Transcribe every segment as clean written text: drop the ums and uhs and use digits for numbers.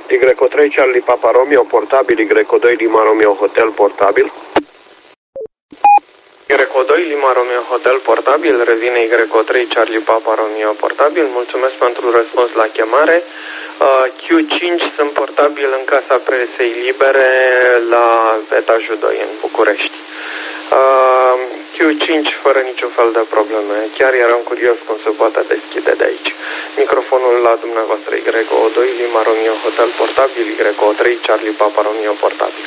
Y3 Charlie Papa Romeo portabil, Y2 Lima Romeo Hotel portabil. Y2 Lima Romeo Hotel portabil, revine Y3 Charlie Papa Romeo portabil, mulțumesc pentru răspuns la chemare. Q5 sunt portabil în casa presei libere la etajul 2 în București. Q5 fără niciun fel de probleme, chiar eram curios cum se poate deschide de aici. Microfonul la dumneavoastră, Y2 Lima Romeo Hotel portabil, Y3 Charlie Papa Romeo portabil.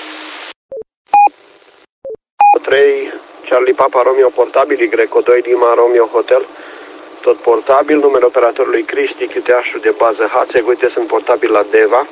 3 Charlie Papa Romeo portabil, Y2 Lima Romeo Hotel, tot portabil, numele operatorului Cristi, QTH-ul de bază HATSEG, uite, sunt portabil la Deva.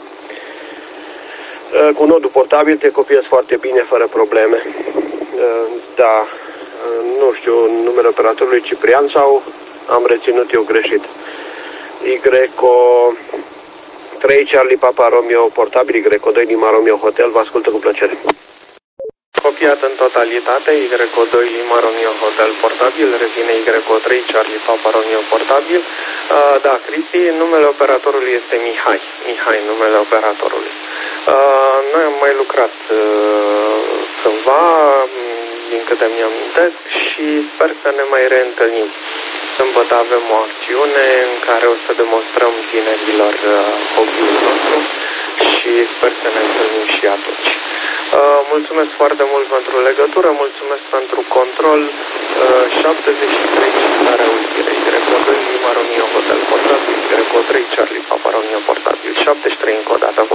Cu nodul portabil te copiez foarte bine, fără probleme. Da, nu știu numele operatorului Ciprian sau am reținut eu greșit. Y3 Charlie Papa Romeo portabil, Y2 Lima Romeo Hotel, vă ascultă cu plăcere. Copiat în totalitate, Y2 Lima Romeo Hotel portabil, revine Y3 Charlie Papa Romeo portabil. Da, Cristi, numele operatorului este Mihai. Mihai, numele operatorului. Noi am mai lucrat cândva, din câte mi-amintesc, și sper să ne mai reîntâlnim. Sâmbătă avem o acțiune în care o să demonstrăm tinerilor hobby-ul nostru și sper să ne întâlnim și atunci. Mulțumesc foarte mult pentru legătură, mulțumesc pentru control. 73 la reauzire, Y2 Lima Romeo Hotel portabil, Y3 Charlie Papa Romeo portabil, 73 încă o dată.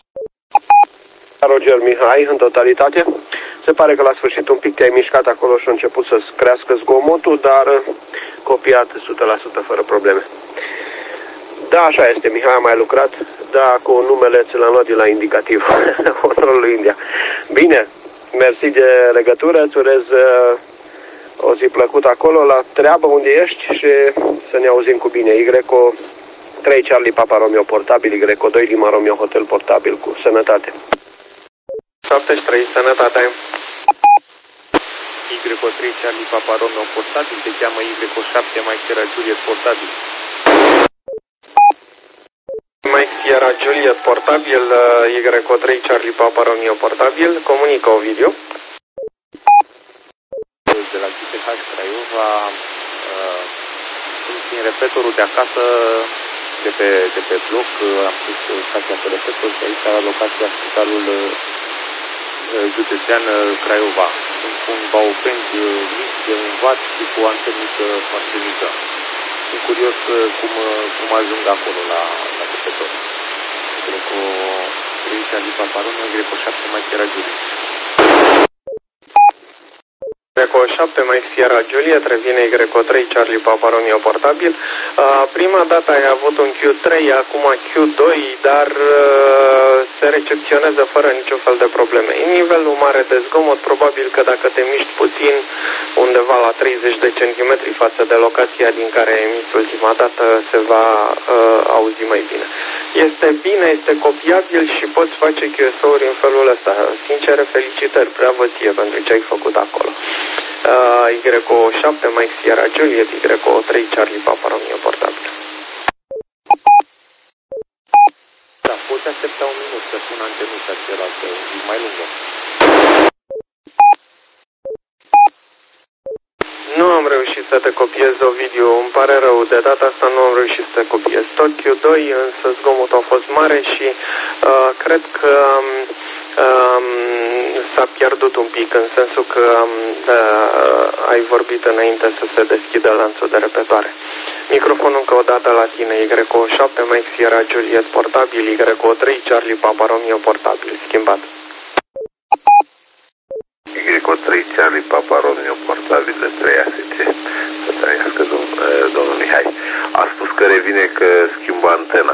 Roger Mihai, în totalitate. Se pare că la sfârșit un pic te-ai mișcat acolo și a început să crească zgomotul, dar copiat 100% fără probleme. Da, așa este, Mihai a mai lucrat, da, cu numele ți l-am luat de la indicativ, Honorul India. Bine, mersi de legătură, îți urez o zi plăcută acolo, la treabă unde ești și să ne auzim cu bine. Y3 Charlie Papa Romeo portabil, Y2 Lima Romeo Hotel portabil, cu sănătate. 73, sănătate. Y3 Charlie Papa Romeo portabil, se cheamă Y7 Mike Sierra Juliet portabil. Mike Sierra Juliet portabil, Y3 Charlie Papa Romeo portabil, comunică Ovidiu. De la QTH Craiova, în repetorul de acasă, de pe bloc, am pus stația pe repetor și aici la locația spitalul județean Craiova. Sunt cu un baufeng mic de un watt și cu o antenică foarte mică. Sunt curios cum ajung acolo la repetor. Y3 Charlie Papa Romeo, Y7 Mike Sierra Juliet. Y7 Mike Sierra Juliet, revine Y3 Charlie Papa Romeo portabil. Prima dată ai avut un Q3, acum Q2, dar se recepționează fără niciun fel de probleme. În nivelul mare de zgomot, probabil că dacă te miști puțin, undeva la 30 de centimetri față de locația din care ai emis ultima dată, se va auzi mai bine. Este bine, este copiabil și poți face QSO-uri în felul ăsta. Sincere, felicitări, bravo ție pentru ce ai făcut acolo. Y7 Mike Sierra Juliet, Y3 Charlie Papa Romeo portabil. Da, poți aștepta un minut să pun antenuța cealaltă, mai lungă. Nu am reușit să te copiez, Ovidiu, îmi pare rău, de data asta nu am reușit să te copiez. Tot Q2, însă zgomotul a fost mare și cred că s-a pierdut un pic, în sensul că ai vorbit înainte să se deschidă lanțul de repetoare. Microfonul încă o dată la tine, Y7 Mike Sierra Juliet portabil, Y3 Charlie Papa Romeo portabil, schimbat. Y3 Charlie Papa Romeo portabil de 3 ASC. Să trăiască domnul Mihai. A spus că revine că schimbă antena.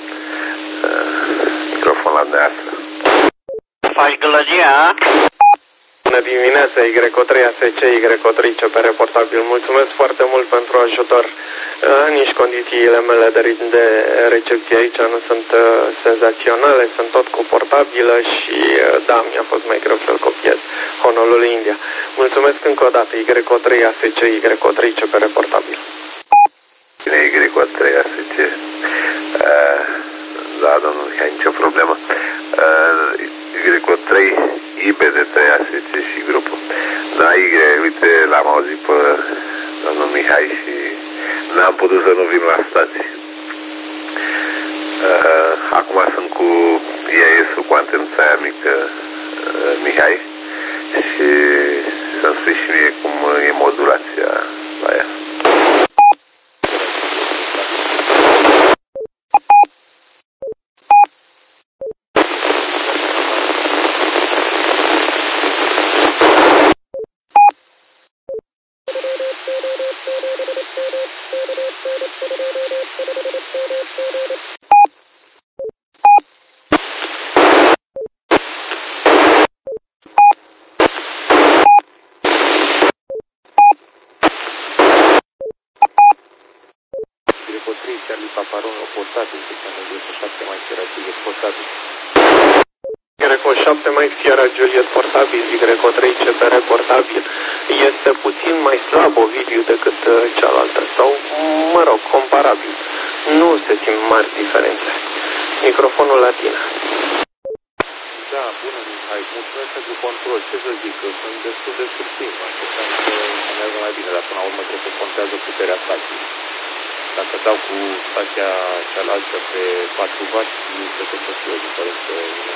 Microfon la dumneavoastră. Faci gălăgia? Bună dimineața, Y3 ASC, Y3 CPR portabil. Mulțumesc foarte mult pentru ajutor. Nici condițiile mele de recepție aici nu sunt senzaționale, sunt tot cu portabilă și da, mi-a fost mai greu să-l copiez. Honolulu, India. Mulțumesc încă o dată, Y3 ASC, Y3 CPR portabil. Bine, Y3 ASC. Da, domnul Mihai, nicio problemă. Y3, IP de 3 ASC și grupul. Da, Y, uite, l-am auzit pe domnul Mihai și n-am putut să nu vin la stație. Acum sunt cu IAS-ul cu antenuța aia mică, Mihai, și să-mi spui și mie cum e modulația la ea. Y7 Mike Sierra Juliet portabil, Y3 CBR portabil, este puțin mai slab Ovidiu decât cealaltă, sau, mă rog, comparabil. Nu se simt mari diferențe. Microfonul la tine. Da, bună, Mihai, mulțumesc pentru control. Ce să zic, sunt destul de surprins. Așteptam să meargă mai bine, dar până la urmă cred că contează puterea stației. Dacă dau cu stația cealaltă pe 4W, cred că o să fie o diferență.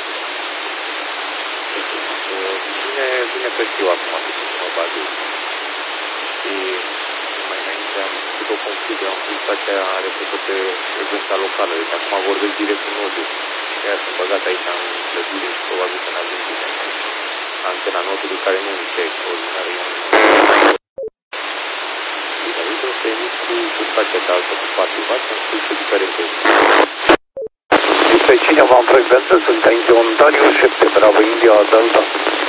Vine pe știu acum, să mă bazez. Și mai înainte am făcut o confuzie, am pus stația are făcută pe frecvența locală, deci acum vorbesc direct în nodul. Iar sunt băgat aici în clădire și probabil că n-am văzut antena nodului care nu este extraordinară. Bine, uite, o să emit cu stația de altă cu 4W, să-mi spui ce diferență este. Este cineva în frecvență, sunt aici Ontario 7, Bravo India Delta,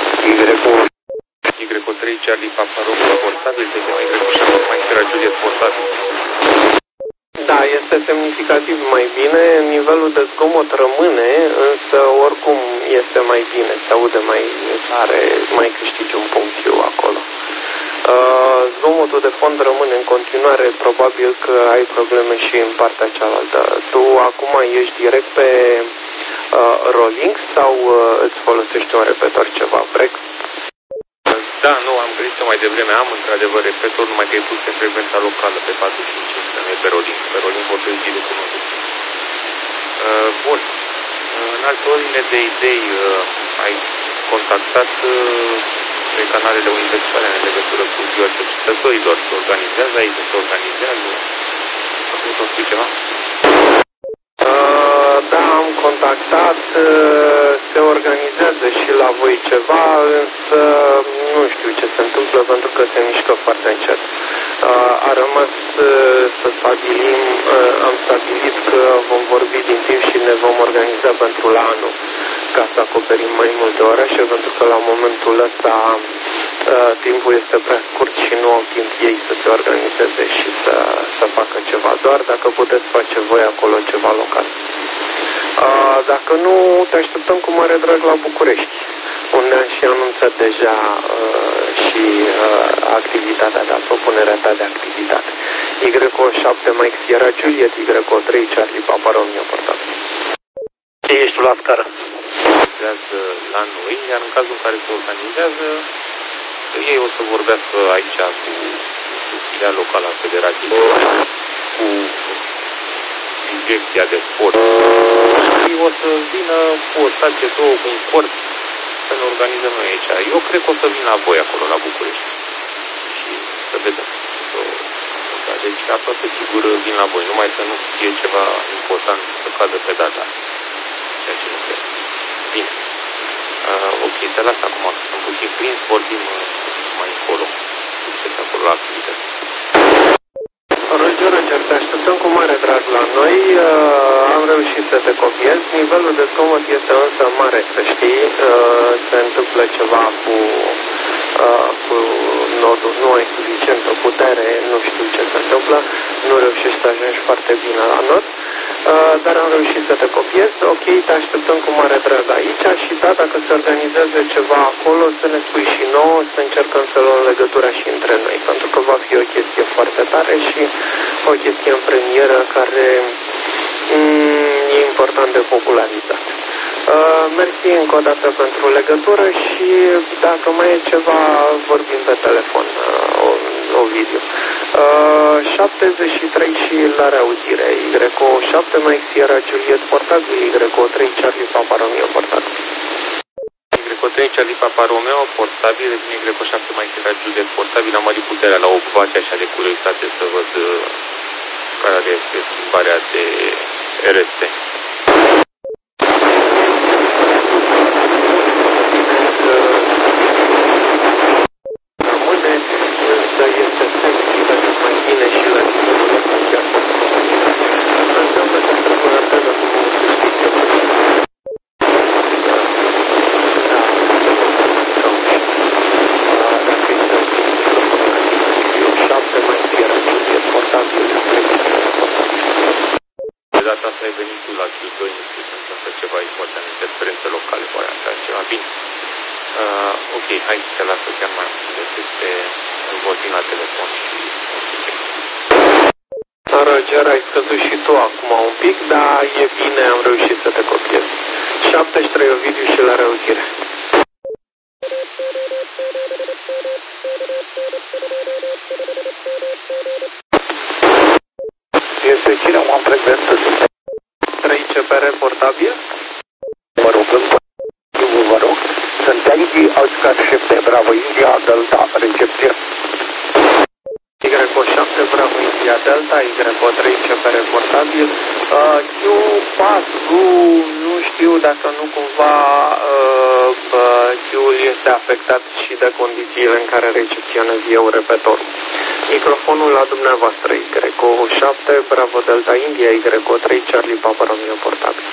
Y3 Charlie Papa Romeo portabil, este Y7 Mike Sierra Juliet portabil. Da, este semnificativ mai bine, nivelul de zgomot rămâne, însă oricum este mai bine, se aude mai tare, mai câștigi un punctiu acolo. Zgomotul de fond rămâne în continuare, probabil că ai probleme și în partea cealaltă. Tu acum ești direct pe rolling sau îți folosești un repetor ceva break? Da, nu, am gândit mai devreme, am într-adevăr repetor, numai că e pus pe frecvența locală, pe 45, să nu e pe rolling. Pe rolling vorbesc direct cu nodul. Bun, în alte ordine de idei, ai contactat pe canalele universitare în legătură cu ziua cercetătorilor, se organizează aici, se organizează? Să spui ceva? Da, am contactat, se organizează și la voi ceva, însă nu știu ce se întâmplă pentru că se mișcă foarte încet. A rămas să stabilim, am stabilit că vom vorbi din timp și ne vom organiza pentru la anul, ca să acoperim mai multe orașe, pentru că la momentul ăsta timpul este prea scurt și nu au timp ei să se organizeze și să facă ceva, doar dacă puteți face voi acolo ceva local. Dacă nu, te așteptăm cu mare drag la București, unde am și anunțat deja și activitatea ta, propunerea ta de activitate. Y7 Mike Sierra Juliet, Y3 Charlie Papa Romeo portabil. Ești la scară. Organizează la noi, iar în cazul în care se organizează, ei o să vorbească aici cu filiala locală a Federației, cu direcția de sport. Și o să vină cu o stație, două, cu un port, să ne organizăm noi aici. Eu cred că o să vin la voi acolo, la București. Și să vedem. Deci, aproape sigur vin la voi, numai să nu fie ceva important să cadă pe data. Ceea ce nu cred. Bine. Ok, te las acum, că sunt puțin prins, vorbim mai încolo. Succes acolo la activități. Roger, te așteptăm cu mare drag la noi, am reușit să te copiez, nivelul de zgomot este însă mare, să știi, se întâmplă ceva cu nodul, nu ai suficientă putere, nu știu ce se întâmplă, nu reușești să ajungi foarte bine la nod, dar am reușit să te copiez, ok, te așteptăm cu mare drag aici și da, dacă se organizează ceva acolo, să ne spui și nouă, să încercăm să luăm legătura și între noi, pentru că va fi o chestie foarte tare și o chestie în premieră care E important de popularitate. Mersi încă o dată pentru legătură și dacă mai e ceva, vorbim pe telefon, Ovidiu. 73 și la reauzire, Y7 Mike Sierra Juliet portabil, Y3 Charlie Papa Romeo portabil. Y3 Charlie Papa Romeo portabil, Y7 Mike Sierra Juliet portabil, am adus puterea la o face așa de curiozitate să văd care este schimbarea de RST. Rămâne, însă este sensibilă mai bine și la nivelul chiar. Asta înseamnă că trebuie să cu justiție. De data asta ai venit tu la Q2, nu știu, se întâmplă ceva aici, poate în interferențe locale, poate așa ceva. Bine. Ok, hai să te las să chiar mai este vorbim la telefon și... Roger, ai scăzut și tu acum un pic, dar e bine, am reușit să te copiez. 73 Ovidiu și la reauzire. Este cine am frecvență? 3 CPR portabil? Vă rog, vă rog. Sunt Yankee Oscar 7 Bravo India Delta, recepție. Y7 Bravo India Delta, Y3 CPR portabil. Q4, nu știu dacă nu cumva Q-ul este afectat și de condițiile în care recepționez eu repetorul. Microfonul la dumneavoastră, Y7 Bravo Delta India, Y3 Charlie Papa Romeo portabil.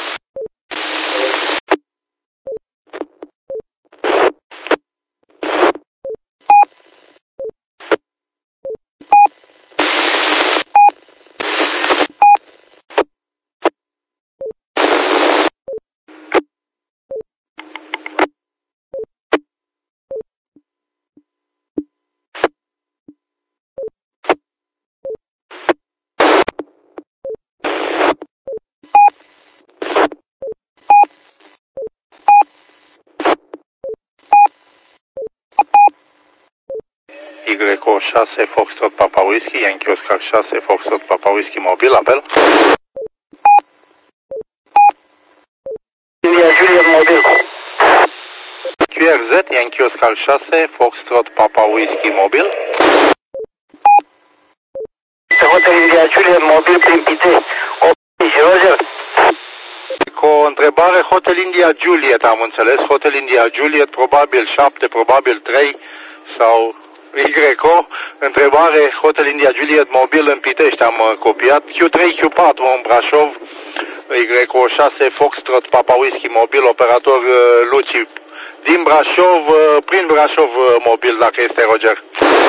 Y6 Foxtrot Papa Whisky, Yankee Oscar 6 Foxtrot Papa Whisky mobil, apel. India Juliet mobil. QRZ, Yankee Oscar 6 Foxtrot Papa Whisky mobil. Hotel India Juliet mobil prin Pite. Roger. Cu o întrebare, Hotel India Juliet, am înțeles, Hotel India Juliet, probabil 7, probabil 3 sau YO, întrebare, Hotel India Juliet mobil în Pitești, am copiat, Q3, Q4 în Brașov, Y6 Foxtrot Papa Whisky mobil, operator Luci din Brașov, prin Brașov mobil, dacă este Roger.